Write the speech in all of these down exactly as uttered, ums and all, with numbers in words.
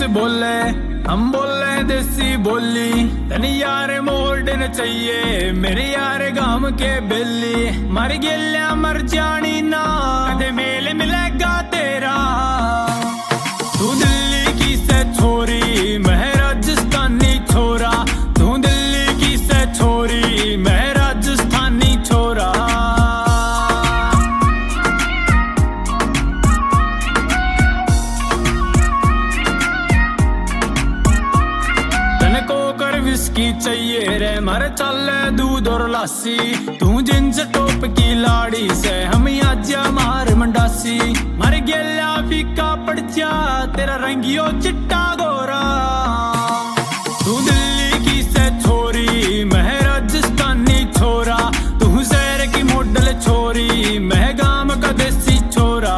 English बोले, हम बोले देसी बोली। तन यार मोल्डन चाहिए मेरे यार गांव के बेली। मर गेल्या मर जानी ना कदे मेल मिलेगा तेरा। तू दिल्ली की से छोरी मैं राजस्थानी छोरा। तू दिल्ली की से छोरी मैं राजस्थानी छोरा। विस्की चाहिए रे मर चले दूध और लासी। तू जिंस टॉप की लाड़ी से हम आजा मार मंडासी। मर गेल्या फीका पड़ जा तेरा रंगियो चिट्टा गोरा। तू दिल्ली की से छोरी मैं राजस्थानी छोरा। तू शहर की मॉडल छोरी मैं गांव का देसी छोरा।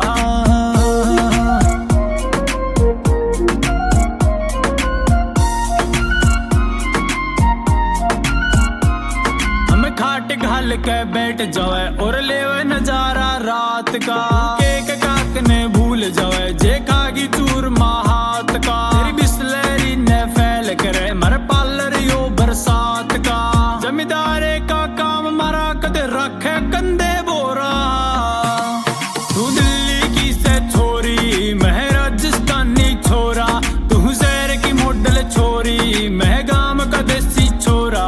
घाल के बैठ जावे और लेवे नजारा रात का। केक काकने भूल जावे जे खागी चूरमा हाथ का। तेरी बिस्लरी ने फैल करे मर पार्लर यो बरसात का। जमींदारे का काम मरा कदे रखे कंधे बोरा। तू दिल्ली की से छोरी मैं राजस्थानी छोरा। तू शहर की मॉडल छोरी मैं गांव का देसी छोरा।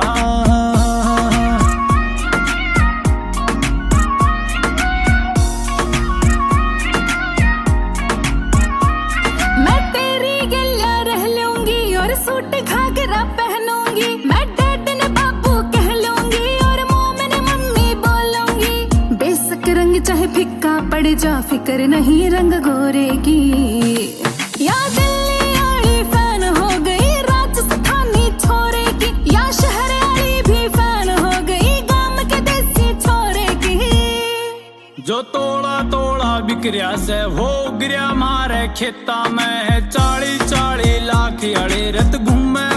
सूट घाघरा पहनूंगी मैं डैड ने बाबू कह लूंगी। और मोम ने मम्मी बोलूंगी। बेशक रंग चाहे फिक्का पड़ जा फिक्र नहीं रंग गोरे की। या दिल्ली वाली फैन हो गई राजस्थानी छोरे की। या शहर वाली भी फैन हो गई गांव के देसी छोरे की। जो तोड़ा तोड़ा बिक्रिया से वो गिरिया मारे खेता में। चाली चाली लाख अड़े रत घूमे